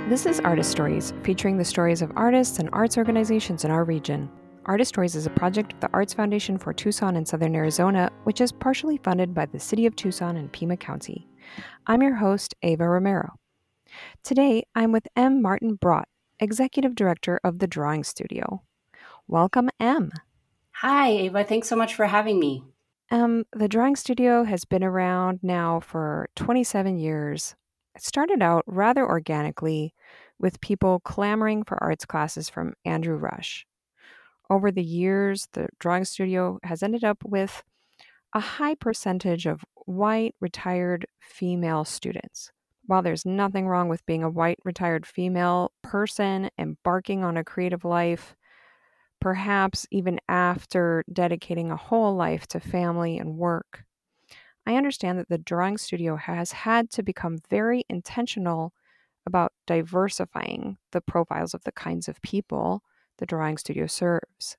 This is Artist Stories, featuring the stories of artists and arts organizations in our region. Artist Stories is a project of the Arts Foundation for Tucson in Southern Arizona, which is partially funded by the City of Tucson and Pima County. I'm your host, Ava Romero. Today, I'm with M. Martin Brott, Executive Director of the Drawing Studio. Welcome, M. Hi, Ava. Thanks so much for having me. The Drawing Studio has been around now for 27 years. It started out rather organically with people clamoring for arts classes from Andrew Rush. Over the years, the Drawing Studio has ended up with a high percentage of white retired female students. While there's nothing wrong with being a white retired female person embarking on a creative life, perhaps even after dedicating a whole life to family and work, I understand that the Drawing Studio has had to become very intentional about diversifying the profiles of the kinds of people the Drawing Studio serves.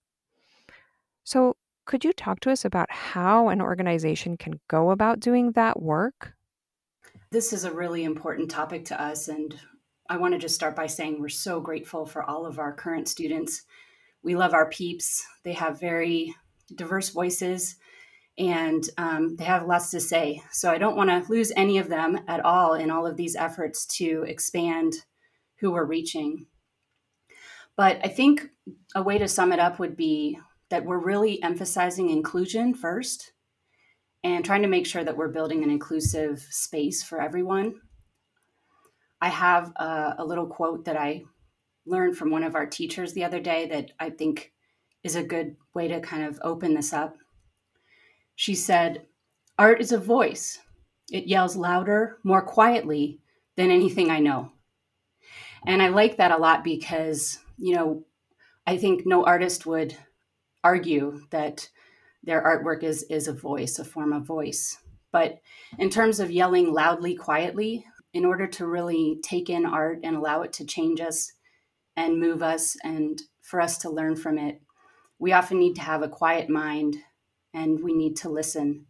So, could you talk to us about how an organization can go about doing that work? This is a really important topic to us, and I want to just start by saying we're so grateful for all of our current students. We love our peeps. They have very diverse voices and they have lots to say. So I don't want to lose any of them at all in all of these efforts to expand who we're reaching. But I think a way to sum it up would be that we're really emphasizing inclusion first and trying to make sure that we're building an inclusive space for everyone. I have a little quote that I learned from one of our teachers the other day that I think is a good way to kind of open this up. She said, "Art is a voice. It yells louder, more quietly than anything I know." And I like that a lot because, I think no artist would argue that their artwork is a voice, a form of voice. But in terms of yelling loudly, quietly, in order to really take in art and allow it to change us and move us and for us to learn from it, we often need to have a quiet mind and we need to listen.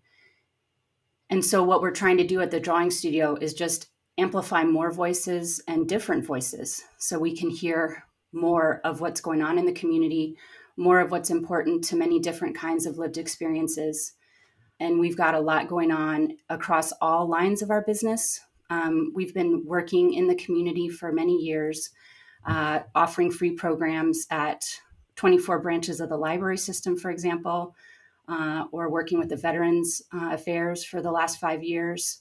And so what we're trying to do at the Drawing Studio is just amplify more voices and different voices so we can hear more of what's going on in the community, more of what's important to many different kinds of lived experiences. And we've got a lot going on across all lines of our business. We've been working in the community for many years, offering free programs at 24 branches of the library system, for example, or working with the Veterans Affairs for the last 5 years.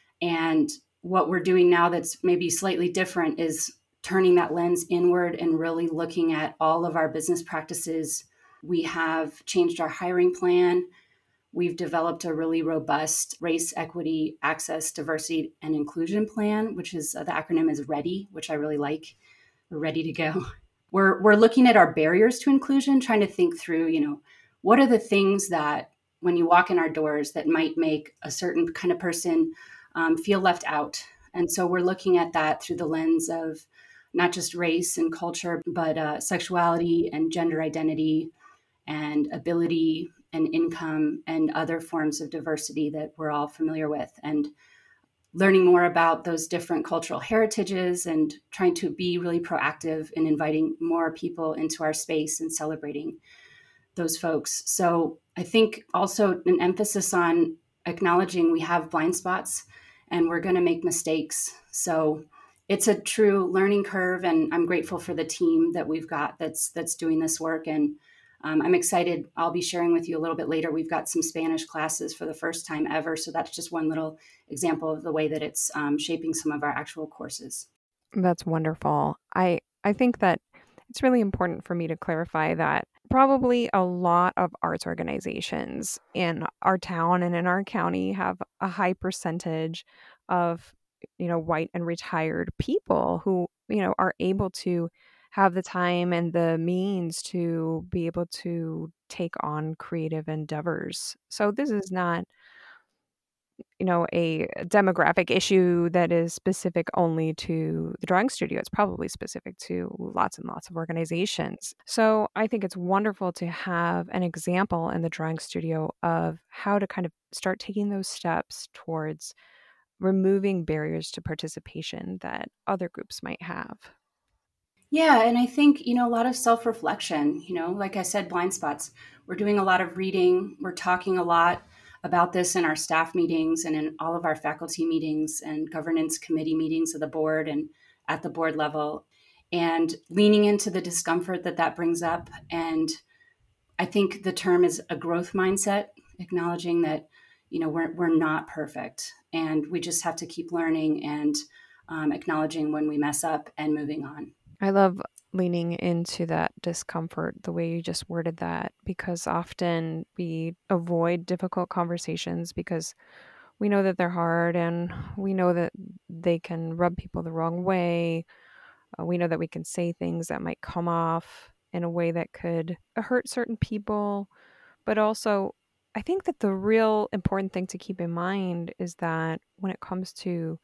And what we're doing now that's maybe slightly different is turning that lens inward and really looking at all of our business practices. We have changed our hiring plan. We've developed a really robust race, equity, access, diversity, and inclusion plan, which is the acronym is READY, which I really like. We're ready to go. We're looking at our barriers to inclusion, trying to think through, what are the things that when you walk in our doors that might make a certain kind of person feel left out. And so we're looking at that through the lens of not just race and culture, but sexuality and gender identity and ability and income and other forms of diversity that we're all familiar with. And learning more about those different cultural heritages and trying to be really proactive in inviting more people into our space and celebrating those folks. So I think also an emphasis on acknowledging we have blind spots and we're going to make mistakes. So it's a true learning curve, and I'm grateful for the team that we've got that's doing this work. And I'm excited. I'll be sharing with you a little bit later. We've got some Spanish classes for the first time ever. So that's just one little example of the way that it's shaping some of our actual courses. That's wonderful. I think that it's really important for me to clarify that probably a lot of arts organizations in our town and in our county have a high percentage of, white and retired people who, are able to have the time and the means to be able to take on creative endeavors. So this is not, a demographic issue that is specific only to the drawing studio. It's probably specific to lots and lots of organizations. So I think it's wonderful to have an example in the drawing studio of how to kind of start taking those steps towards removing barriers to participation that other groups might have. Yeah, and I think, a lot of self-reflection, like I said, blind spots. We're doing a lot of reading. We're talking a lot about this in our staff meetings and in all of our faculty meetings and governance committee meetings of the board and at the board level, and leaning into the discomfort that that brings up. And I think the term is a growth mindset, acknowledging that, we're not perfect and we just have to keep learning and acknowledging when we mess up and moving on. I love leaning into that discomfort, the way you just worded that, because often we avoid difficult conversations because we know that they're hard and we know that they can rub people the wrong way. We know that we can say things that might come off in a way that could hurt certain people. But also, I think that the real important thing to keep in mind is that when it comes to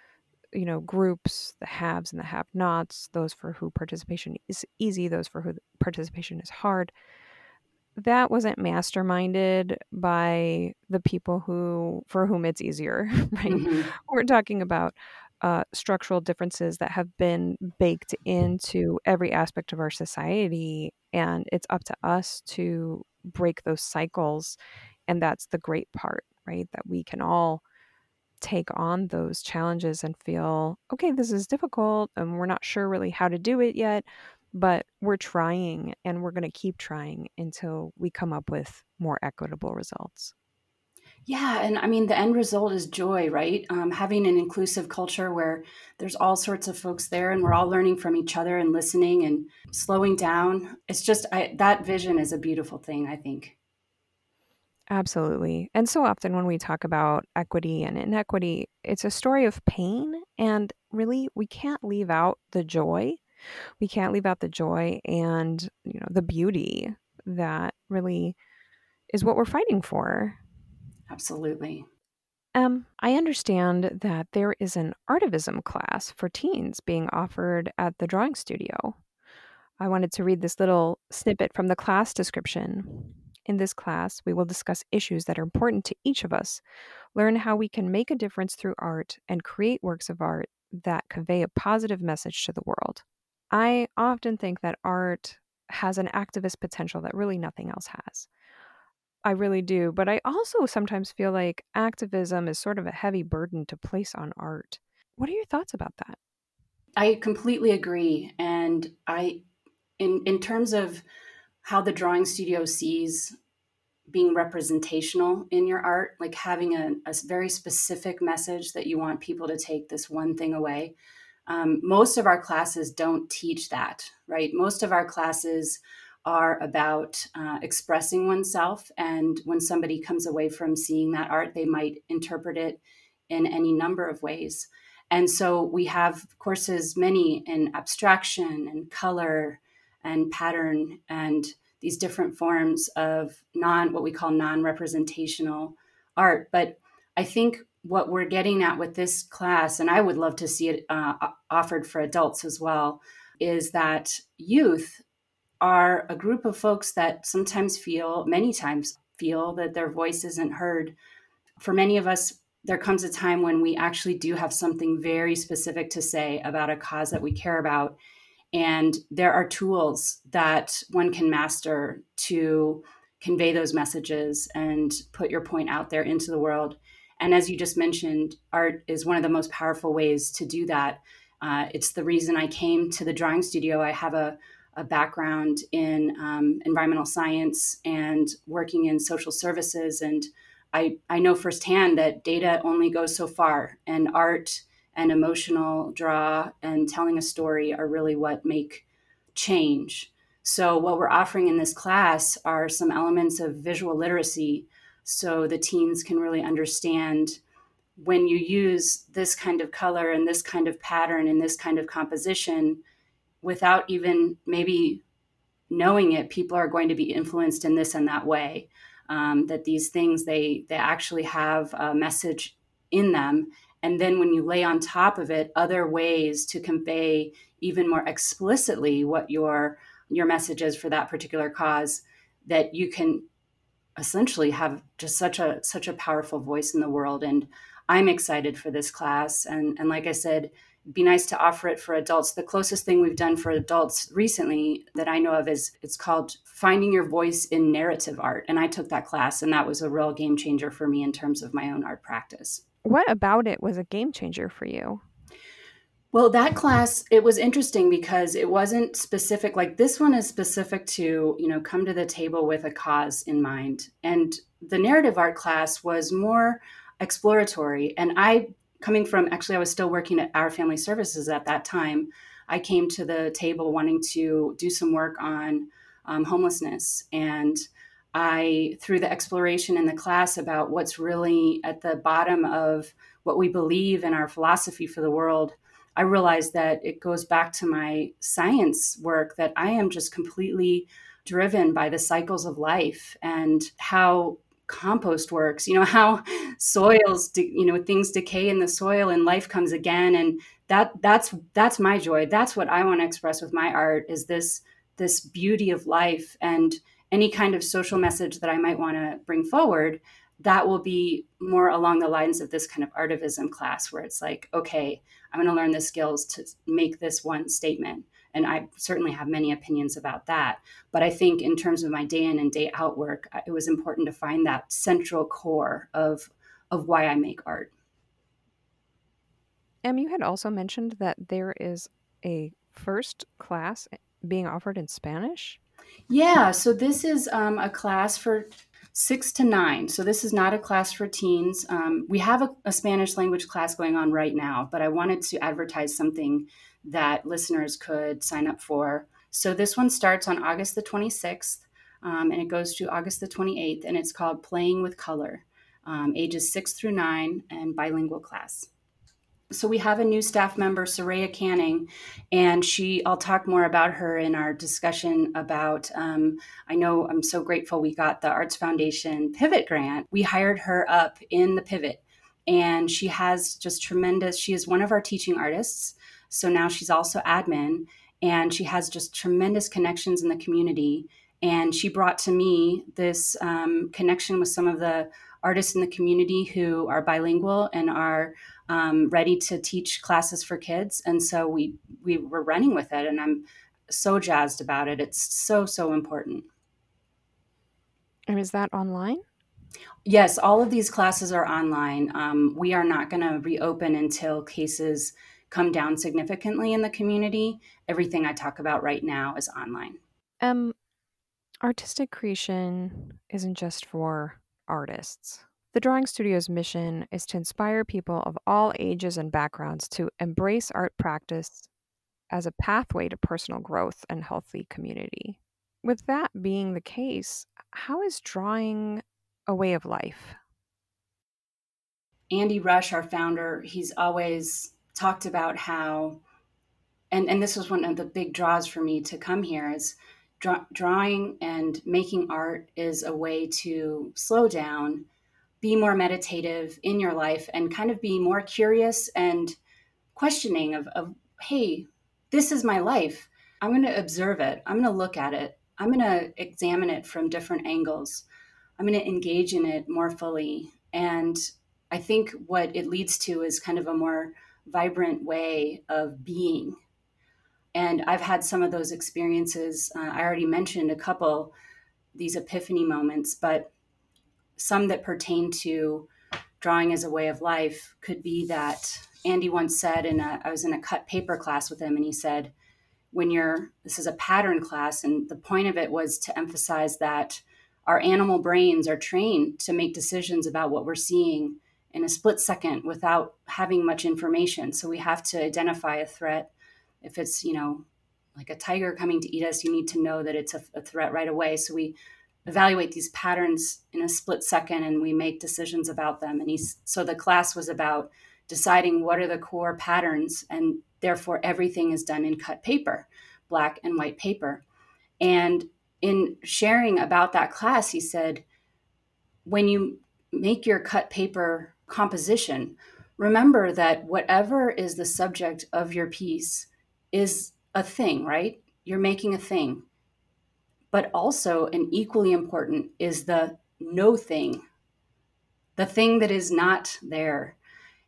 groups, the haves and the have nots, those for who participation is easy, those for who participation is hard, that wasn't masterminded by the people for whom it's easier, right? Mm-hmm. We're talking about structural differences that have been baked into every aspect of our society, and it's up to us to break those cycles. And that's the great part, right? That we can all take on those challenges and feel, okay, this is difficult and we're not sure really how to do it yet, but we're trying and we're going to keep trying until we come up with more equitable results. Yeah, and I mean, the end result is joy, right? Having an inclusive culture where there's all sorts of folks there and we're all learning from each other and listening and slowing down. It's just, that vision is a beautiful thing, I think. Absolutely. And so often when we talk about equity and inequity, it's a story of pain. And really, we can't leave out the joy. We can't leave out the joy and, the beauty that really is what we're fighting for. Absolutely. I understand that there is an artivism class for teens being offered at the drawing studio. I wanted to read this little snippet from the class description. In this class, we will discuss issues that are important to each of us, learn how we can make a difference through art, and create works of art that convey a positive message to the world. I often think that art has an activist potential that really nothing else has. I really do, but I also sometimes feel like activism is sort of a heavy burden to place on art. What are your thoughts about that? I completely agree. And in terms of how the drawing studio sees being representational in your art, like having a very specific message that you want people to take this one thing away. Most of our classes don't teach that, right? Most of our classes are about expressing oneself. And when somebody comes away from seeing that art, they might interpret it in any number of ways. And so we have courses, many in abstraction and color and pattern and these different forms of what we call non-representational art. But I think what we're getting at with this class, and I would love to see it offered for adults as well, is that youth are a group of folks that many times feel that their voice isn't heard. For many of us, there comes a time when we actually do have something very specific to say about a cause that we care about. And there are tools that one can master to convey those messages and put your point out there into the world. And as you just mentioned, art is one of the most powerful ways to do that. It's the reason I came to the drawing studio. I have a background in environmental science and working in social services. And I know firsthand that data only goes so far, and art and emotional draw and telling a story are really what make change. So, what we're offering in this class are some elements of visual literacy so the teens can really understand when you use this kind of color and this kind of pattern and this kind of composition without even maybe knowing it, people are going to be influenced in this and that way. That these things they actually have a message in them, and then when you lay on top of it other ways to convey even more explicitly what your message is for that particular cause, that you can essentially have just such a powerful voice in the world. And I'm excited for this class. And like I said, it'd be nice to offer it for adults. The closest thing we've done for adults recently that I know of is it's called Finding Your Voice in Narrative Art. And I took that class, and that was a real game changer for me in terms of my own art practice. What about it was a game changer for you? Well, that class, it was interesting because it wasn't specific. Like this one is specific to, come to the table with a cause in mind. And the narrative art class was more exploratory. And actually, I was still working at Our Family Services at that time. I came to the table wanting to do some work on homelessness. And through the exploration in the class about what's really at the bottom of what we believe in our philosophy for the world, I realized that it goes back to my science work, that I am just completely driven by the cycles of life and how compost works, how things decay in the soil and life comes again. And that's my joy. That's what I want to express with my art, is this beauty of life. And any kind of social message that I might want to bring forward, that will be more along the lines of this kind of artivism class, where it's like, okay, I'm going to learn the skills to make this one statement. And I certainly have many opinions about that. But I think in terms of my day in and day out work, it was important to find that central core of why I make art. You had also mentioned that there is a first class being offered in Spanish. Yeah, so this is a class for 6 to 9. So this is not a class for teens. We have a Spanish language class going on right now, but I wanted to advertise something that listeners could sign up for. So this one starts on August the 26th, and it goes to August the 28th, and it's called Playing with Color, ages 6 through 9, and bilingual class. So we have a new staff member, Soraya Canning, and I'll talk more about her in our discussion about, I know I'm so grateful we got the Arts Foundation Pivot grant. We hired her up in the Pivot, and she is one of our teaching artists. So now she's also admin, and she has just tremendous connections in the community. And she brought to me this connection with some of the artists in the community who are bilingual and are ready to teach classes for kids. And so we were running with it, and I'm so jazzed about it. It's so important. And is that online? Yes, all of these classes are online. We are not going to reopen until cases come down significantly in the community. Everything I talk about right now is online. Um, Artistic creation isn't just for artists. The Drawing Studio's mission is to inspire people of all ages and backgrounds to embrace art practice as a pathway to personal growth and healthy community. With that being the case, how is drawing a way of life? Andy Rush, our founder, he's always talked about how, and this was one of the big draws for me to come here, is drawing and making art is a way to slow down, be more meditative in your life, and kind of be more curious and questioning of hey, this is my life. I'm going to observe it. I'm going to look at it. I'm going to examine it from different angles. I'm going to engage in it more fully. And I think what it leads to is kind of a more vibrant way of being. And I've had some of those experiences. I already mentioned a couple, these epiphany moments, but some that pertain to drawing as a way of life could be that Andy once said, I was in a cut paper class with him, and he said, this is a pattern class, and the point of it was to emphasize that our animal brains are trained to make decisions about what we're seeing in a split second without having much information. So we have to identify a threat. If it's, like a tiger coming to eat us, you need to know that it's a threat right away. So we evaluate these patterns in a split second, and we make decisions about them. So the class was about deciding what are the core patterns, and therefore everything is done in cut paper, black and white paper. And in sharing about that class, he said, when you make your cut paper composition, remember that whatever is the subject of your piece is a thing, right? You're making a thing. But also, and equally important, is the no thing, the thing that is not there.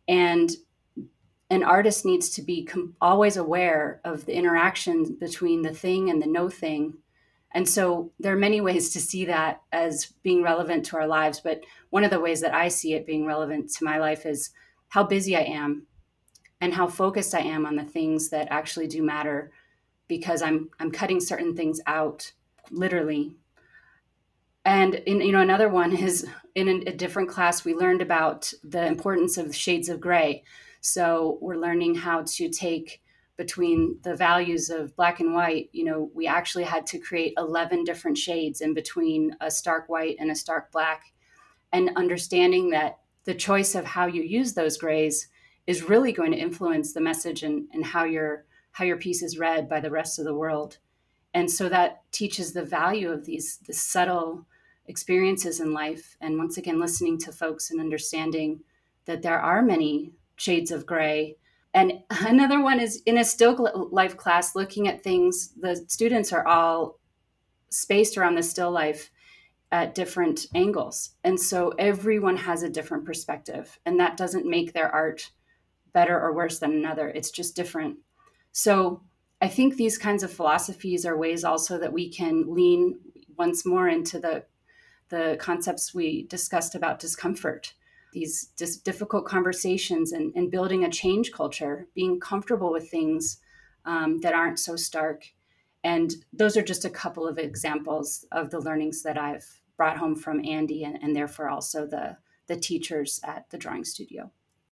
And an artist needs to be always aware of the interaction between the thing and the no thing. And so there are many ways to see that as being relevant to our lives. But one of the ways that I see it being relevant to my life is how busy I am and how focused I am on the things that actually do matter, because I'm cutting certain things out, literally. And another one is in a different class, we learned about the importance of shades of gray. So we're learning how to take between the values of black and white. We actually had to create 11 different shades in between a stark white and a stark black, and understanding that the choice of how you use those grays is really going to influence the message and how your piece is read by the rest of the world. And so that teaches the value of these subtle experiences in life. And once again, listening to folks and understanding that there are many shades of gray. And another one is in a still life class, looking at things. The students are all spaced around the still life at different angles. And so everyone has a different perspective. And that doesn't make their art better or worse than another. It's just different. So I think these kinds of philosophies are ways also that we can lean once more into the concepts we discussed about discomfort, these difficult conversations, and building a change culture, being comfortable with things that aren't so stark. And those are just a couple of examples of the learnings that I've brought home from Andy, and therefore also the teachers at the drawing studio.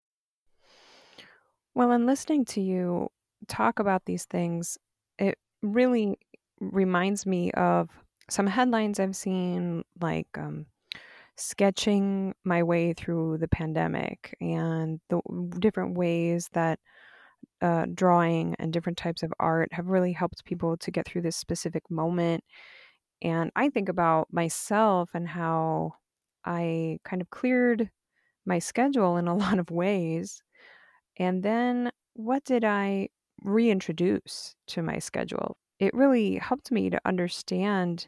Well, in listening to you talk about these things, it really reminds me of some headlines I've seen, like sketching my way through the pandemic and the different ways that drawing and different types of art have really helped people to get through this specific moment. And I think about myself and how I kind of cleared my schedule in a lot of ways. And then what did I reintroduce to my schedule? It really helped me to understand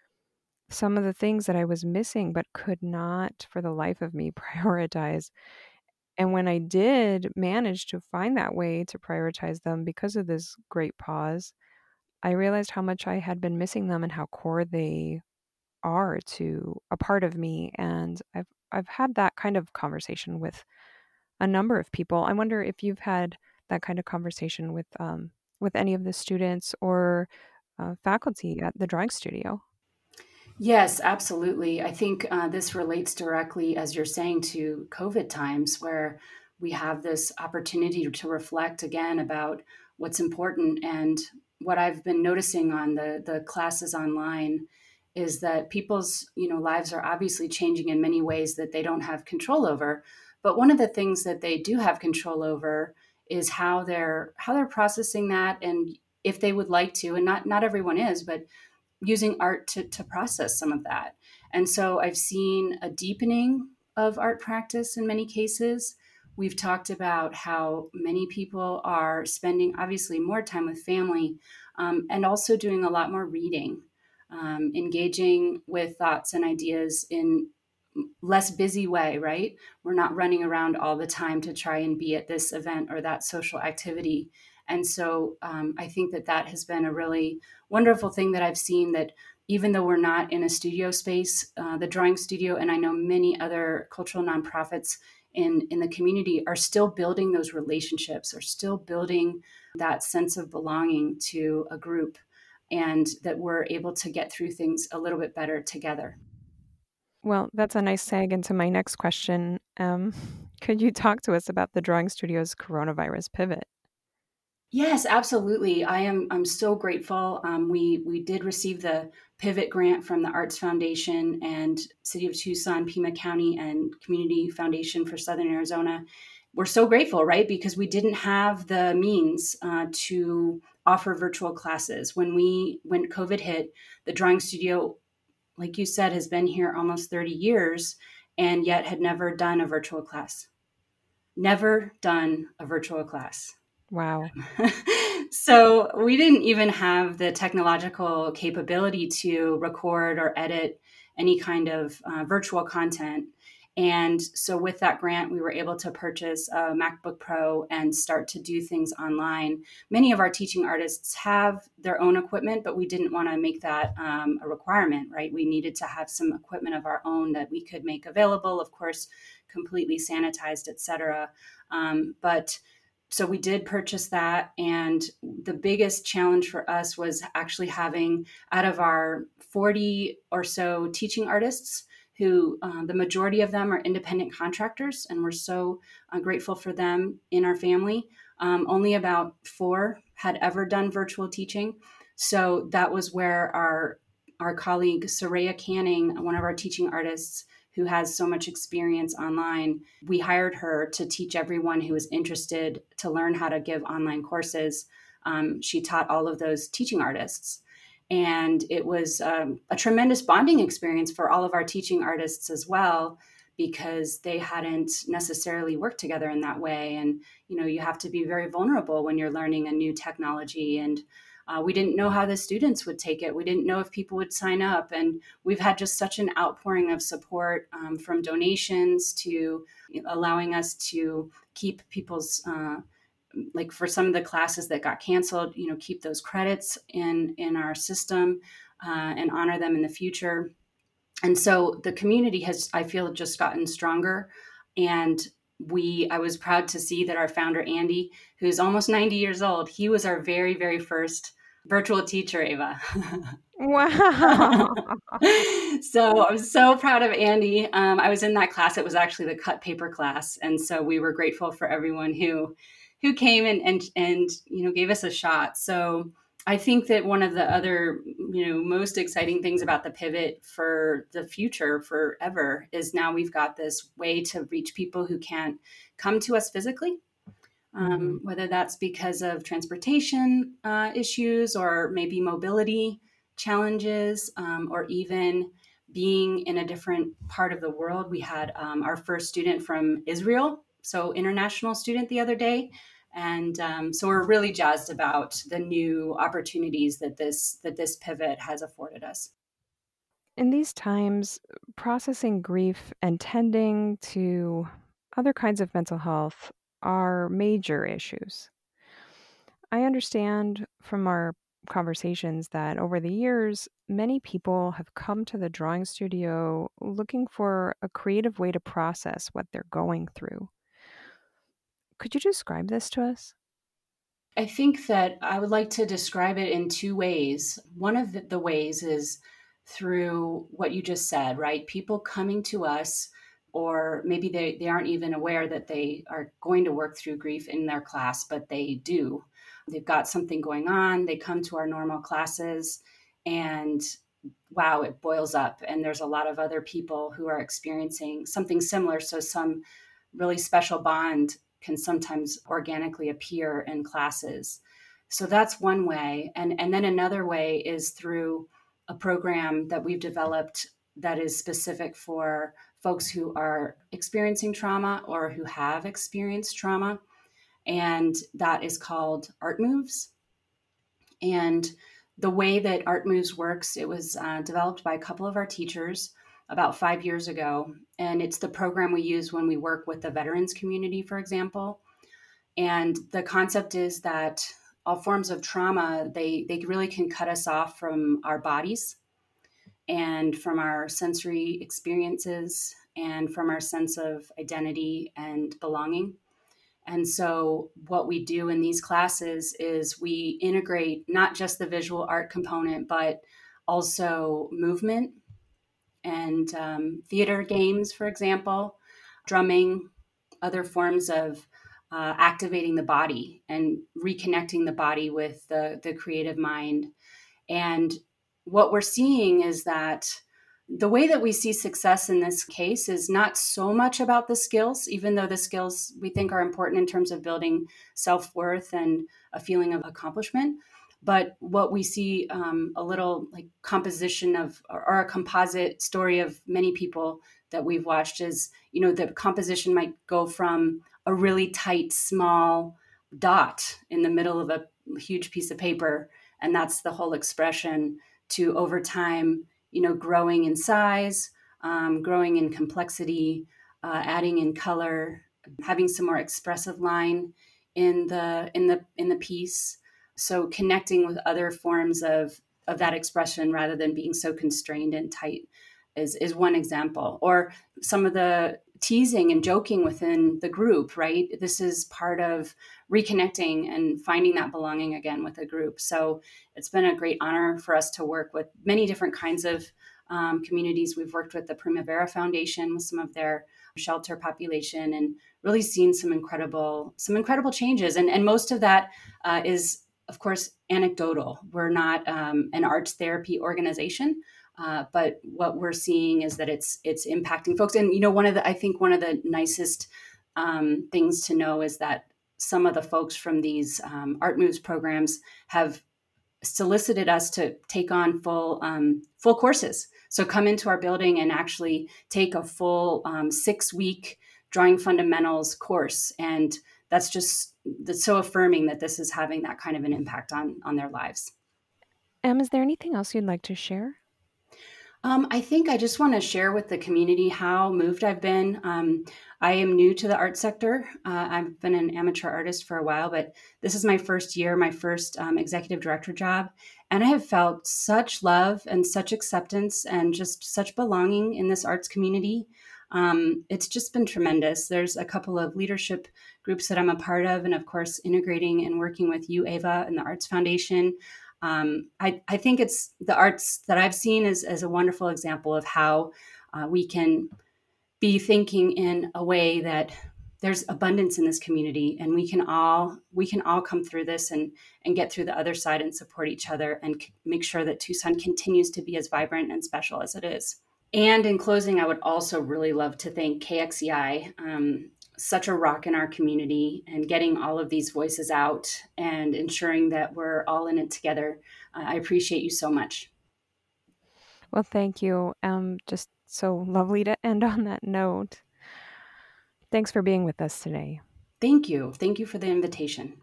some of the things that I was missing, but could not for the life of me prioritize. And when I did manage to find that way to prioritize them because of this great pause, I realized how much I had been missing them and how core they are to a part of me. And I've had that kind of conversation with a number of people. I wonder if you've had that kind of conversation with any of the students or faculty at the drawing studio. Yes, absolutely. I think this relates directly, as you're saying, to COVID times, where we have this opportunity to reflect again about what's important. And what I've been noticing on the classes online is that people's lives are obviously changing in many ways that they don't have control over. But one of the things that they do have control over is how they're processing that, and if they would like to, and not everyone is, but using art to process some of that. And so I've seen a deepening of art practice in many cases. We've talked about how many people are spending obviously more time with family, and also doing a lot more reading, engaging with thoughts and ideas in less busy way, right? We're not running around all the time to try and be at this event or that social activity. And so I think that has been a really wonderful thing that I've seen, that even though we're not in a studio space, the drawing studio, and I know many other cultural nonprofits in the community, are still building those relationships, are still building that sense of belonging to a group, and that we're able to get through things a little bit better together. Well, that's a nice seg into my next question. Could you talk to us about the drawing studio's coronavirus pivot? Yes, absolutely. I'm so grateful. We did receive the Pivot grant from the Arts Foundation and City of Tucson, Pima County, and Community Foundation for Southern Arizona. We're so grateful, right? Because we didn't have the means to offer virtual classes when COVID hit. The drawing studio, like you said, has been here almost 30 years, and yet had never done a virtual class. Never done a virtual class. Wow. So we didn't even have the technological capability to record or edit any kind of virtual content. And so with that grant, we were able to purchase a MacBook Pro and start to do things online. Many of our teaching artists have their own equipment, but we didn't want to make that a requirement, right? We needed to have some equipment of our own that we could make available, of course, completely sanitized, et cetera. But so we did purchase that. And the biggest challenge for us was actually having, out of our 40 or so teaching artists, who the majority of them are independent contractors, and we're so grateful for them in our family. Only about 4 had ever done virtual teaching. So that was where our colleague Soraya Canning, one of our teaching artists, who has so much experience online, we hired her to teach everyone who was interested to learn how to give online courses. She taught all of those teaching artists. And it was a tremendous bonding experience for all of our teaching artists as well, because they hadn't necessarily worked together in that way. And, you have to be very vulnerable when you're learning a new technology. And we didn't know how the students would take it. We didn't know if people would sign up. And we've had just such an outpouring of support, from donations to allowing us to keep people's like for some of the classes that got canceled, keep those credits in our system, and honor them in the future. And so the community has, I feel, just gotten stronger. And I was proud to see that our founder, Andy, who's almost 90 years old, he was our very, very first virtual teacher, Ava. Wow. So I'm so proud of Andy. I was in that class. It was actually the cut paper class. And so we were grateful for everyone who came and gave us a shot. So I think that one of the other, most exciting things about the pivot for the future forever is now we've got this way to reach people who can't come to us physically, whether that's because of transportation issues or maybe mobility challenges, or even being in a different part of the world. We had our first student from Israel, so international student, the other day. And so we're really jazzed about the new opportunities that this pivot has afforded us. In these times, processing grief and tending to other kinds of mental health are major issues. I understand from our conversations that over the years, many people have come to the drawing studio looking for a creative way to process what they're going through. Could you describe this to us? I think that I would like to describe it in 2 ways. One of the ways is through what you just said, right? People coming to us, or maybe they aren't even aware that they are going to work through grief in their class, but they do. They've got something going on. They come to our normal classes, and wow, it boils up. And there's a lot of other people who are experiencing something similar. So some really special bond can sometimes organically appear in classes. So that's one way. And then another way is through a program that we've developed that is specific for folks who are experiencing trauma or who have experienced trauma. And that is called Art Moves. And the way that Art Moves works, it was developed by a couple of our teachers about 5 years ago. And it's the program we use when we work with the veterans community, for example. And the concept is that all forms of trauma, they really can cut us off from our bodies and from our sensory experiences and from our sense of identity and belonging. And so, what we do in these classes is we integrate not just the visual art component, but also movement and theater games, for example, drumming, other forms of activating the body and reconnecting the body with the creative mind. And what we're seeing is that the way that we see success in this case is not so much about the skills, even though the skills we think are important in terms of building self-worth and a feeling of accomplishment. But what we see, a little like composition of, or a composite story of many people that we've watched is, the composition might go from a really tight, small dot in the middle of a huge piece of paper. And that's the whole expression, to over time, growing in size, growing in complexity, adding in color, having some more expressive line in the piece. So connecting with other forms of that expression rather than being so constrained and tight is one example. Or some of the teasing and joking within the group, right? This is part of reconnecting and finding that belonging again with a group. So it's been a great honor for us to work with many different kinds of communities. We've worked with the Primavera Foundation with some of their shelter population and really seen some incredible changes. And most of that is, of course, anecdotal. We're not an arts therapy organization. But what we're seeing is that it's impacting folks. And I think one of the nicest things to know is that some of the folks from these Art Moves programs have solicited us to take on full courses. So come into our building and actually take a full 6-week drawing fundamentals course, and that's so affirming that this is having that kind of an impact on their lives. Em, is there anything else you'd like to share? I think I just want to share with the community how moved I've been. I am new to the art sector. I've been an amateur artist for a while, but this is my first year, my first executive director job. And I have felt such love and such acceptance and just such belonging in this arts community. It's just been tremendous. There's a couple of leadership groups that I'm a part of, and of course, integrating and working with you, Ava, and the Arts Foundation. I think it's the arts that I've seen as a wonderful example of how we can be thinking in a way that there's abundance in this community, and we can all come through this and get through the other side and support each other and make sure that Tucson continues to be as vibrant and special as it is. And in closing, I would also really love to thank KXEI, such a rock in our community, and getting all of these voices out and ensuring that we're all in it together. I appreciate you so much. Well, thank you. Just so lovely to end on that note. Thanks for being with us today. Thank you. Thank you for the invitation.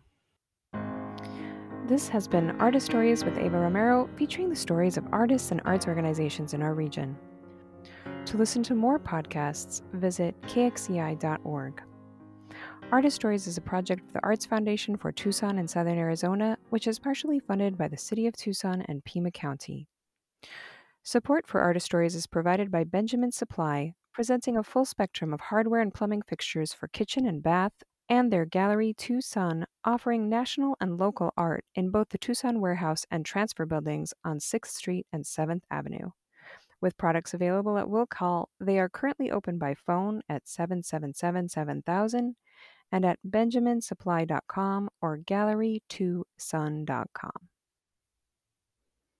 This has been Artist Stories with Ava Romero, featuring the stories of artists and arts organizations in our region. To listen to more podcasts, visit kxei.org. Artist Stories is a project of the Arts Foundation for Tucson and Southern Arizona, which is partially funded by the City of Tucson and Pima County. Support for Artist Stories is provided by Benjamin Supply, presenting a full spectrum of hardware and plumbing fixtures for kitchen and bath, and their Gallery Tucson, offering national and local art in both the Tucson Warehouse and Transfer buildings on 6th Street and 7th Avenue. With products available at will call, they are currently open by phone at 777-7000 and at benjaminsupply.com or gallerytucson.com.